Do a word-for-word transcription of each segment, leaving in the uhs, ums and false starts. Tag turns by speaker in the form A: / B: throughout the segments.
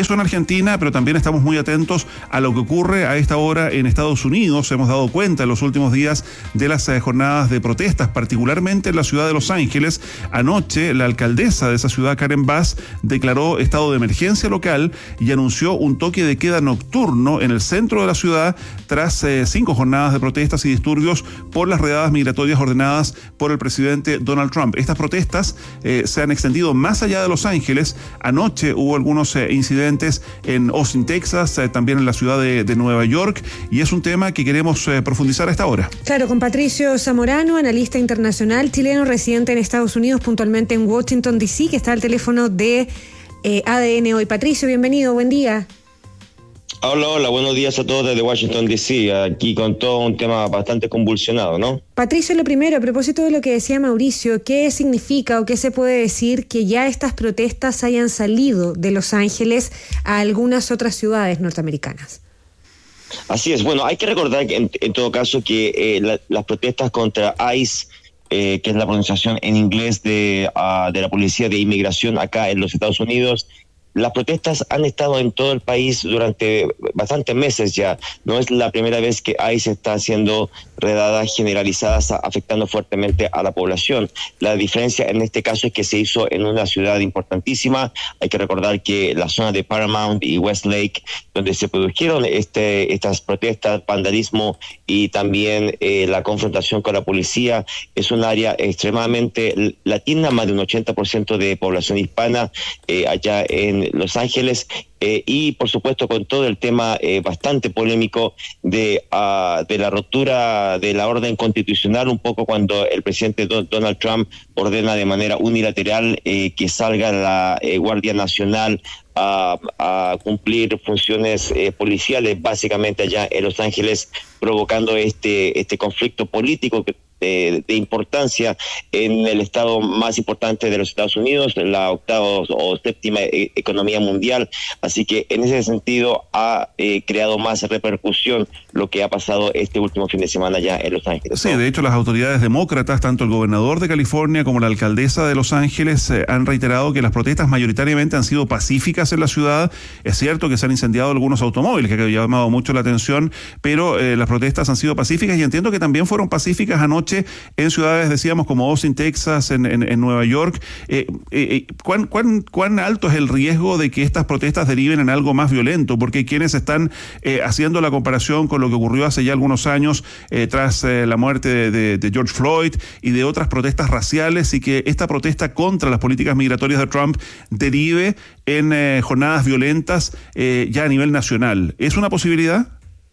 A: Eso en Argentina, pero también estamos muy atentos a lo que ocurre a esta hora en Estados Unidos. Hemos dado cuenta en los últimos días de las eh, jornadas de protestas, particularmente en la ciudad de Los Ángeles. Anoche, la alcaldesa de esa ciudad, Karen Bass, declaró estado de emergencia local y anunció un toque de queda nocturno en el centro de la ciudad tras eh, cinco jornadas de protestas y disturbios por las redadas migratorias ordenadas por el presidente Donald Trump. Estas protestas eh, se han extendido más allá de Los Ángeles. Anoche hubo algunos eh, incidentes en Austin, Texas, eh, también en la ciudad de, de Nueva York, y es un tema que queremos eh, profundizar a esta hora.
B: Claro, con Patricio Zamorano, analista internacional chileno residente en Estados Unidos, puntualmente en Washington, D C, que está al teléfono de eh, A D N Hoy. Patricio, bienvenido, buen día.
C: Hola, hola, buenos días a todos desde Washington, D C, aquí con todo un tema bastante convulsionado, ¿no?
B: Patricio, lo primero, a propósito de lo que decía Mauricio, ¿qué significa o qué se puede decir que ya estas protestas hayan salido de Los Ángeles a algunas otras ciudades norteamericanas?
C: Así es, bueno, hay que recordar que en, en todo caso que eh, la, las protestas contra ICE, eh, que es la pronunciación en inglés de, uh, de la Policía de Inmigración acá en los Estados Unidos, las protestas han estado en todo el país durante bastantes meses ya. No es la primera vez que ICE está haciendo redadas generalizadas afectando fuertemente a la población. La diferencia en este caso es que se hizo en una ciudad importantísima. Hay que recordar que la zona de Paramount y Westlake, donde se produjeron este, estas protestas, vandalismo y también eh, la confrontación con la policía, es un área extremadamente latina, más de un ochenta por ciento de población hispana eh, allá en Los Ángeles, eh, y por supuesto con todo el tema eh, bastante polémico de, uh, de la ruptura de la orden constitucional, un poco cuando el presidente Don, Donald Trump ordena de manera unilateral eh, que salga la eh, Guardia Nacional a, a cumplir funciones eh, policiales básicamente allá en Los Ángeles, provocando este, este conflicto político que De, de importancia en el estado más importante de los Estados Unidos, la octava o séptima e- economía mundial. Así que en ese sentido ha eh, creado más repercusión lo que ha pasado este último fin de semana ya en Los Ángeles.
A: Sí, de hecho las autoridades demócratas, tanto el gobernador de California como la alcaldesa de Los Ángeles, eh, han reiterado que las protestas mayoritariamente han sido pacíficas en la ciudad. Es cierto que se han incendiado algunos automóviles, que ha llamado mucho la atención, pero eh, las protestas han sido pacíficas, y entiendo que también fueron pacíficas anoche en ciudades, decíamos, como Austin, Texas, en, en, en Nueva York. Eh, eh, ¿cuán, cuán, ¿Cuán alto es el riesgo de que estas protestas deriven en algo más violento? Porque hay quienes están eh, haciendo la comparación con lo que ocurrió hace ya algunos años eh, tras eh, la muerte de, de, de George Floyd y de otras protestas raciales, y que esta protesta contra las políticas migratorias de Trump derive en eh, jornadas violentas eh, ya a nivel nacional. ¿Es una posibilidad?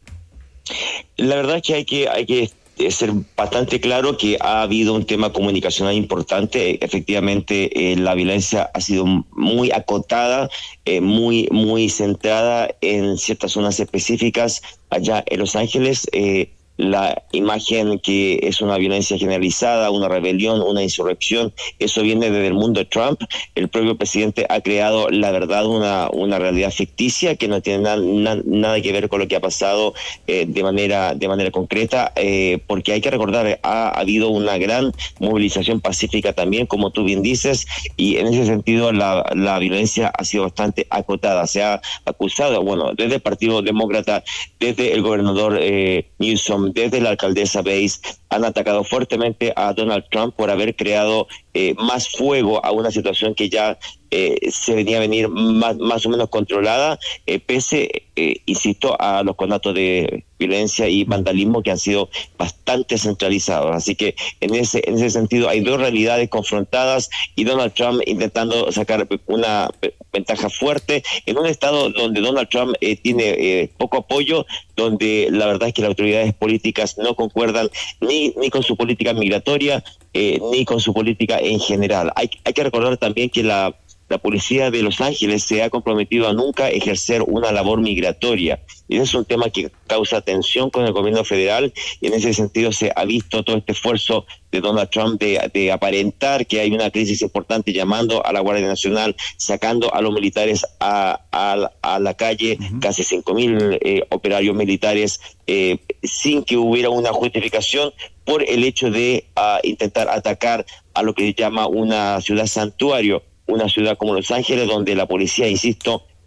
C: La verdad es que hay que... Hay que Es ser bastante claro que ha habido un tema comunicacional importante. Efectivamente, eh, la violencia ha sido muy acotada, eh, muy, muy centrada en ciertas zonas específicas allá en Los Ángeles. Eh, la imagen que es una violencia generalizada, una rebelión, una insurrección, eso viene desde el mundo de Trump. El propio presidente ha creado, la verdad, una, una realidad ficticia que no tiene na, na, nada que ver con lo que ha pasado eh, de manera de manera concreta, eh, porque hay que recordar, ha, ha habido una gran movilización pacífica también, como tú bien dices, y en ese sentido la, la violencia ha sido bastante acotada. Se ha acusado, bueno, desde el Partido Demócrata, desde el gobernador eh, Newsom, desde la alcaldesa Bass, han atacado fuertemente a Donald Trump por haber creado eh, más fuego a una situación que ya eh, se venía a venir más, más o menos controlada, eh, pese, eh, insisto, a los conatos de violencia y vandalismo que han sido bastante centralizados. Así que en ese, en ese sentido hay dos realidades confrontadas, y Donald Trump intentando sacar una ventaja fuerte en un estado donde Donald Trump eh, tiene eh, poco apoyo, donde la verdad es que las autoridades políticas no concuerdan ni, ni con su política migratoria, eh, ni con su política en general. Hay, hay que recordar también que la La policía de Los Ángeles se ha comprometido a nunca ejercer una labor migratoria. Y ese es un tema que causa tensión con el gobierno federal, y en ese sentido se ha visto todo este esfuerzo de Donald Trump de, de aparentar que hay una crisis importante, llamando a la Guardia Nacional, sacando a los militares a, a, a la calle, uh-huh. casi cinco mil eh, operarios militares, eh, sin que hubiera una justificación por el hecho de uh, intentar atacar a lo que se llama una ciudad santuario, una ciudad como Los Ángeles, donde la policía, insisto,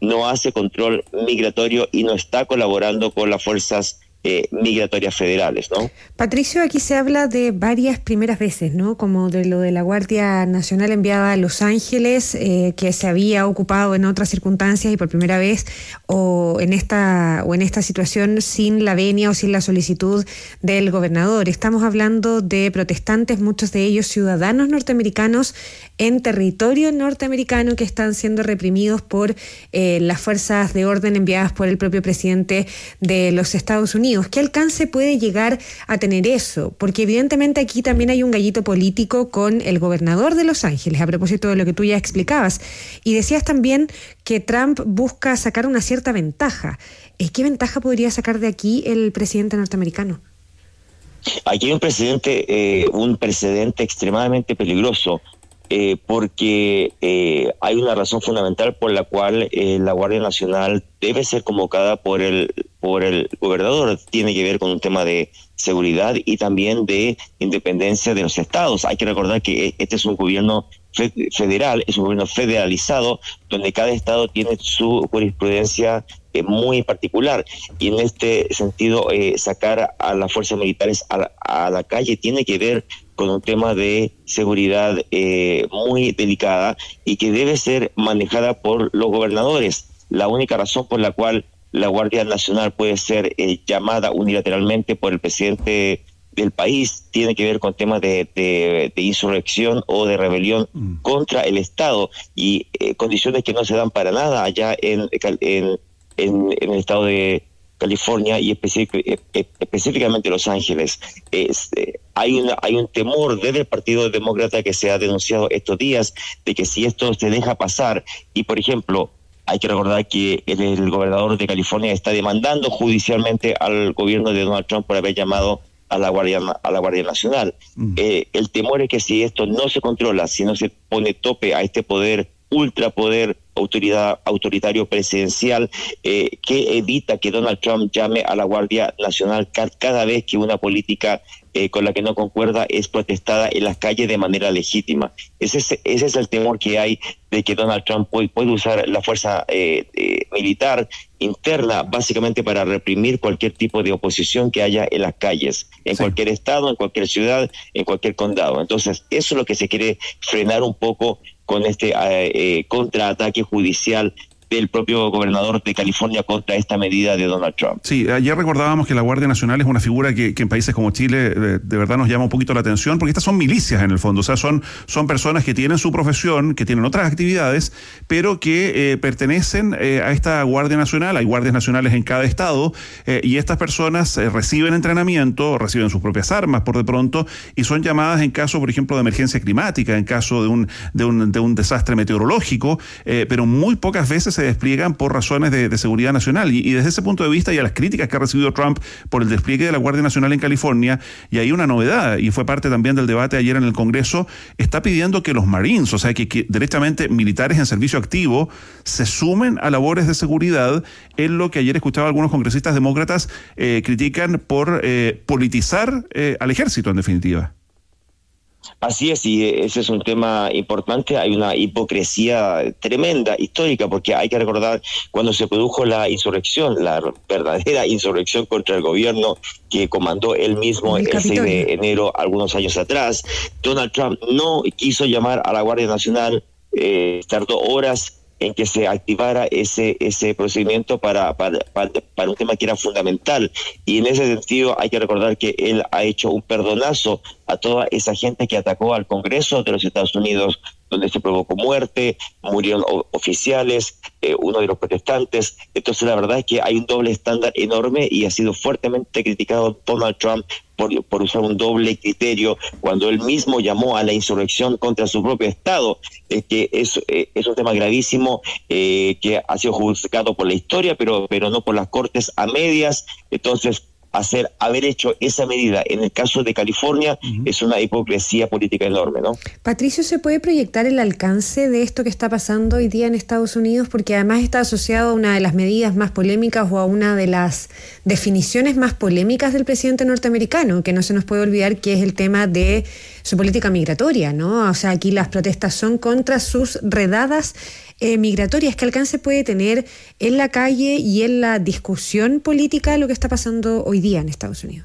C: no hace control migratorio y no está colaborando con las fuerzas Eh, migratorias federales, ¿no?
B: Patricio, aquí se habla de varias primeras veces, ¿no? Como de lo de la Guardia Nacional enviada a Los Ángeles, eh, que se había ocupado en otras circunstancias y por primera vez, o en esta o en esta situación sin la venia o sin la solicitud del gobernador. Estamos hablando de protestantes, muchos de ellos ciudadanos norteamericanos en territorio norteamericano que están siendo reprimidos por eh, las fuerzas de orden enviadas por el propio presidente de los Estados Unidos. ¿Qué alcance puede llegar a tener eso? Porque evidentemente aquí también hay un gallito político con el gobernador de Los Ángeles, a propósito de lo que tú ya explicabas. Y decías también que Trump busca sacar una cierta ventaja. ¿Qué ventaja podría sacar de aquí el presidente norteamericano?
C: Aquí hay un precedente, eh, un precedente extremadamente peligroso. Eh, porque eh, hay una razón fundamental por la cual eh, la Guardia Nacional debe ser convocada por el por el gobernador. Tiene que ver con un tema de seguridad y también de independencia de los estados. Hay que recordar que este es un gobierno federal, es un gobierno federalizado, donde cada estado tiene su jurisprudencia eh, muy particular. Y en este sentido, eh, sacar a las fuerzas militares a la, a la calle tiene que ver con un tema de seguridad eh, muy delicada y que debe ser manejada por los gobernadores. La única razón por la cual la Guardia Nacional puede ser eh, llamada unilateralmente por el presidente del país tiene que ver con temas de, de, de insurrección o de rebelión mm. contra el Estado y eh, condiciones que no se dan para nada allá en, en, en, en el estado de California y específic, específicamente Los Ángeles. Este, hay, una, hay un temor desde el Partido Demócrata que se ha denunciado estos días de que si esto se deja pasar y, por ejemplo, hay que recordar que el, el gobernador de California está demandando judicialmente al gobierno de Donald Trump por haber llamado a la Guardia, a la Guardia Nacional. Mm. Eh, el temor es que si esto no se controla, si no se pone tope a este poder, ultrapoder, autoridad autoritario presidencial, eh, que evita que Donald Trump llame a la Guardia Nacional ca cada vez que una política eh, con la que no concuerda es protestada en las calles de manera legítima. Ese es, ese es el temor que hay de que Donald Trump puede, puede usar la fuerza eh, eh, militar interna básicamente para reprimir cualquier tipo de oposición que haya en las calles, en sí. cualquier estado, en cualquier ciudad, en cualquier condado. Entonces, eso es lo que se quiere frenar un poco con este eh, eh, contraataque judicial del propio gobernador de California contra esta medida de Donald Trump.
A: Sí, ayer recordábamos que la Guardia Nacional es una figura que, que en países como Chile de, de verdad nos llama un poquito la atención, porque estas son milicias en el fondo, o sea, son, son personas que tienen su profesión, que tienen otras actividades, pero que eh, pertenecen eh, a esta Guardia Nacional. Hay guardias nacionales en cada estado, eh, y estas personas eh, reciben entrenamiento, reciben sus propias armas por de pronto, y son llamadas en caso, por ejemplo, de emergencia climática, en caso de un, de un, de un desastre meteorológico, eh, pero muy pocas veces se despliegan por razones de, de seguridad nacional. Y, y desde ese punto de vista y a las críticas que ha recibido Trump por el despliegue de la Guardia Nacional en California, y hay una novedad, y fue parte también del debate ayer en el Congreso, está pidiendo que los Marines, o sea, que, que derechamente militares en servicio activo, se sumen a labores de seguridad, en lo que ayer escuchaba algunos congresistas demócratas eh, critican por eh, politizar eh, al ejército, en definitiva.
C: Así es, y ese es un tema importante. Hay una hipocresía tremenda, histórica, porque hay que recordar cuando se produjo la insurrección, la verdadera insurrección contra el gobierno que comandó él mismo el, el seis de enero, algunos años atrás. Donald Trump no quiso llamar a la Guardia Nacional, eh, tardó horas en que se activara ese ese procedimiento para, para, para, para un tema que era fundamental. Y en ese sentido hay que recordar que él ha hecho un perdonazo a toda esa gente que atacó al Congreso de los Estados Unidos, donde se provocó muerte, murieron oficiales, eh, uno de los protestantes. Entonces la verdad es que hay un doble estándar enorme y ha sido fuertemente criticado Donald Trump por, por usar un doble criterio cuando él mismo llamó a la insurrección contra su propio Estado, eh, que es, eh, es un tema gravísimo eh, que ha sido juzgado por la historia, pero, pero no por las cortes a medias. Entonces, hacer haber hecho esa medida en el caso de California uh-huh. es una hipocresía política enorme, ¿no?
B: Patricio, ¿se puede proyectar el alcance de esto que está pasando hoy día en Estados Unidos? Porque además está asociado a una de las medidas más polémicas o a una de las definiciones más polémicas del presidente norteamericano, que no se nos puede olvidar que es el tema de su política migratoria, ¿no? O sea, aquí las protestas son contra sus redadas eh, migratorias? ¿Qué alcance puede tener en la calle y en la discusión política lo que está pasando hoy día en Estados Unidos?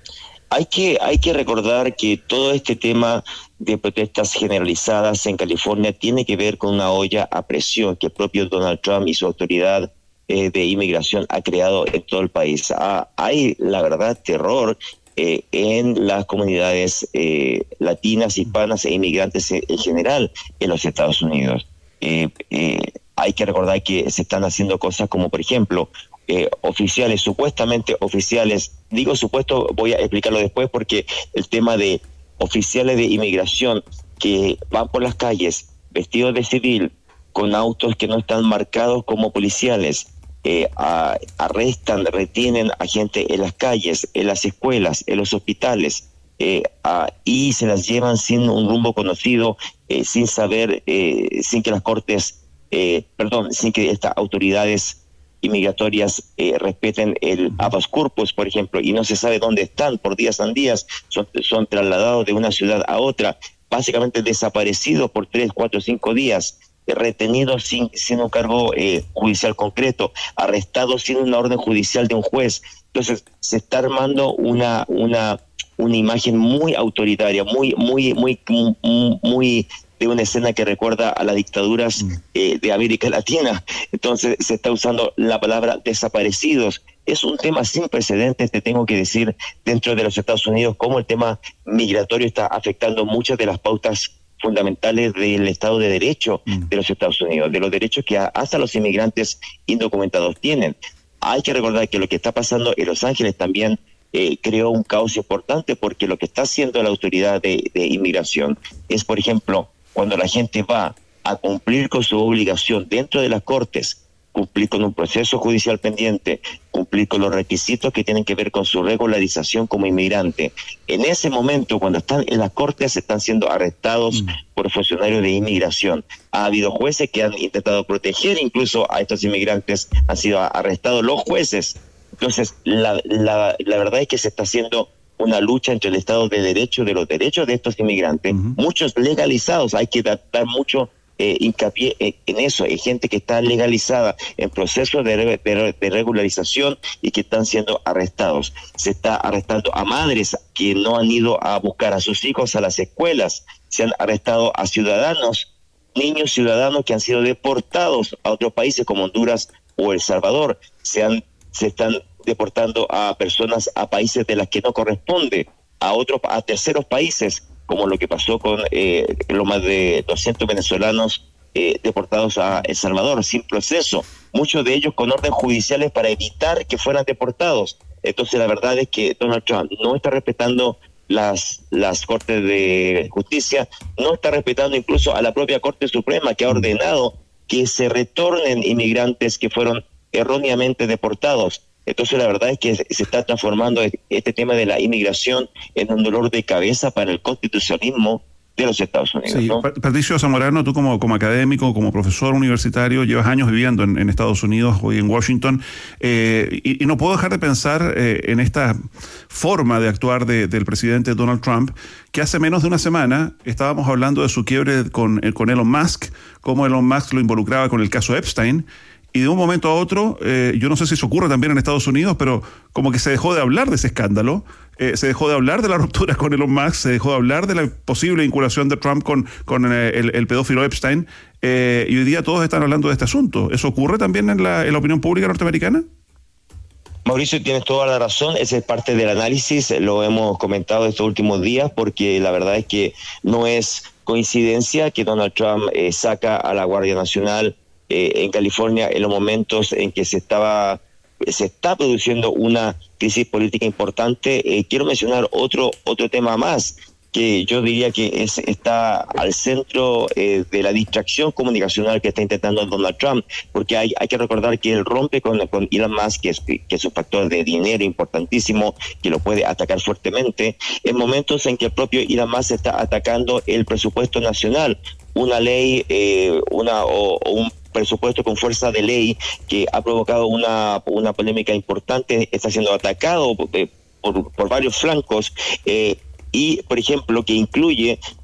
C: Hay que, hay que recordar que todo este tema de protestas generalizadas en California tiene que ver con una olla a presión que el propio Donald Trump y su autoridad eh, de inmigración ha creado en todo el país. Ah, hay, la verdad, terror eh, en las comunidades eh, latinas, hispanas e inmigrantes en, en general en los Estados Unidos. Eh, eh, hay que recordar que se están haciendo cosas como, por ejemplo, Eh, oficiales, supuestamente oficiales, digo supuesto, voy a explicarlo después, porque el tema de oficiales de inmigración que van por las calles vestidos de civil, con autos que no están marcados como policiales, eh, a, arrestan, retienen a gente en las calles, en las escuelas, en los hospitales, eh, a, y se las llevan sin un rumbo conocido, eh, sin saber, eh, sin que las cortes, eh, perdón, sin que estas autoridades inmigratorias eh, respeten el habeas corpus, por ejemplo, y no se sabe dónde están, por días en días, son, son trasladados de una ciudad a otra, básicamente desaparecidos por tres, cuatro, cinco días, eh, retenidos sin, sin un cargo eh, judicial concreto, arrestados sin una orden judicial de un juez. Entonces, se está armando una, una, una imagen muy autoritaria, muy, muy, muy, muy, muy de una escena que recuerda a las dictaduras eh, de América Latina. Entonces se está usando la palabra desaparecidos. Es un tema sin precedentes, te tengo que decir, dentro de los Estados Unidos, cómo el tema migratorio está afectando muchas de las pautas fundamentales del Estado de Derecho de los Estados Unidos, de los derechos que hasta los inmigrantes indocumentados tienen. Hay que recordar que lo que está pasando en Los Ángeles también eh, creó un caos importante, porque lo que está haciendo la autoridad de, de inmigración es, por ejemplo, cuando la gente va a cumplir con su obligación dentro de las cortes, cumplir con un proceso judicial pendiente, cumplir con los requisitos que tienen que ver con su regularización como inmigrante. En ese momento, cuando están en las cortes, están siendo arrestados mm. por funcionarios de inmigración. Ha habido jueces que han intentado proteger incluso a estos inmigrantes, han sido arrestados los jueces. Entonces, la, la, la verdad es que se está haciendo una lucha entre el Estado de Derecho, de los derechos de estos inmigrantes, uh-huh. muchos legalizados. Hay que dar, dar mucho eh, hincapié en, en eso. Hay gente que está legalizada en procesos de, de, de regularización y que están siendo arrestados. Se está arrestando a madres que no han ido a buscar a sus hijos a las escuelas. Se han arrestado a ciudadanos, niños ciudadanos que han sido deportados a otros países como Honduras o El Salvador. Se, han, se están deportando a personas a países de las que no corresponde, a otros, a terceros países, como lo que pasó con eh, los más de doscientos venezolanos eh, deportados a El Salvador sin proceso, muchos de ellos con orden judiciales para evitar que fueran deportados. Entonces la verdad es que Donald Trump no está respetando las, las Cortes de Justicia, no está respetando incluso a la propia Corte Suprema, que ha ordenado que se retornen inmigrantes que fueron erróneamente deportados. Entonces la verdad es que se está transformando este tema de la inmigración en un dolor de cabeza para el constitucionalismo de los Estados Unidos.
A: Sí,
C: ¿no?
A: Patricio Zamorano, tú como, como académico, como profesor universitario, llevas años viviendo en, en Estados Unidos, hoy en Washington, eh, y, y no puedo dejar de pensar eh, en esta forma de actuar de, del presidente Donald Trump, que hace menos de una semana estábamos hablando de su quiebre con, con Elon Musk, cómo Elon Musk lo involucraba con el caso Epstein. Y de un momento a otro, eh, yo no sé si eso ocurre también en Estados Unidos, pero como que se dejó de hablar de ese escándalo, eh, se dejó de hablar de la ruptura con Elon Musk, se dejó de hablar de la posible vinculación de Trump con, con eh, el, el pedófilo Epstein, eh, y hoy día todos están hablando de este asunto. ¿Eso ocurre también en la, en la opinión pública norteamericana?
C: Mauricio, tienes toda la razón, esa es parte del análisis, lo hemos comentado estos últimos días, porque la verdad es que no es coincidencia que Donald Trump eh, saca a la Guardia Nacional Eh, en California en los momentos en que se estaba se está produciendo una crisis política importante. Eh, quiero mencionar otro otro tema más que yo diría que es está al centro eh, de la distracción comunicacional que está intentando Donald Trump, porque hay hay que recordar que él rompe con, con Elon Musk, que es, que es un factor de dinero importantísimo, que lo puede atacar fuertemente, en momentos en que el propio Elon Musk está atacando el presupuesto nacional, una ley, eh, una o, o un presupuesto con fuerza de ley que ha provocado una, una polémica importante, está siendo atacado por, por, por varios flancos, eh, y, por ejemplo, que incluye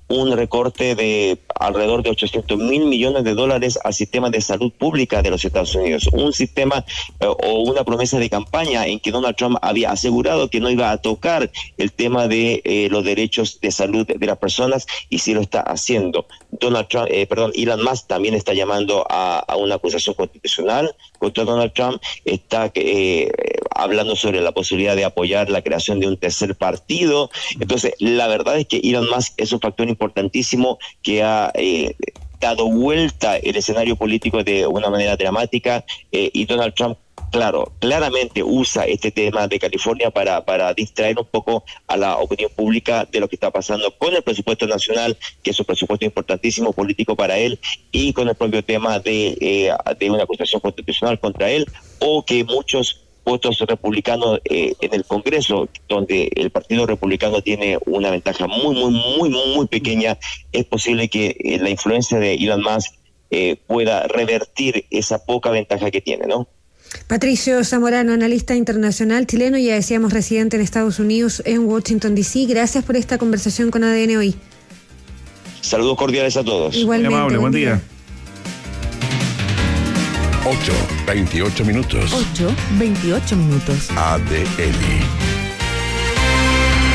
C: un recorte de alrededor de ochocientos mil millones de dólares al sistema de salud pública de los Estados Unidos. Un sistema eh, o una promesa de campaña en que Donald Trump había asegurado que no iba a tocar el tema de eh, los derechos de salud de las personas, y sí lo está haciendo. Donald Trump, eh, perdón, Elon Musk también está llamando a, a una acusación constitucional contra Donald Trump. Está eh, hablando sobre la posibilidad de apoyar la creación de un tercer partido. Entonces, la verdad es que Elon Musk es un factor importantísimo que ha eh, dado vuelta el escenario político de una manera dramática, eh, y Donald Trump, claro, claramente usa este tema de California para, para distraer un poco a la opinión pública de lo que está pasando con el presupuesto nacional, que es un presupuesto importantísimo político para él, y con el propio tema de, eh, de una acusación constitucional contra él, o que muchos votos republicanos eh, en el Congreso, donde el Partido Republicano tiene una ventaja muy, muy, muy, muy pequeña, es posible que eh, la influencia de Elon Musk eh, pueda revertir esa poca ventaja que tiene, ¿no?
B: Patricio Zamorano, analista internacional chileno, ya decíamos residente en Estados Unidos, en Washington D C. Gracias por esta conversación con A D N Hoy.
C: Saludos cordiales a todos.
B: Igualmente.
A: Muy amable, buen día. día.
D: ocho, veintiocho minutos.
E: ocho, veintiocho minutos.
D: A D N.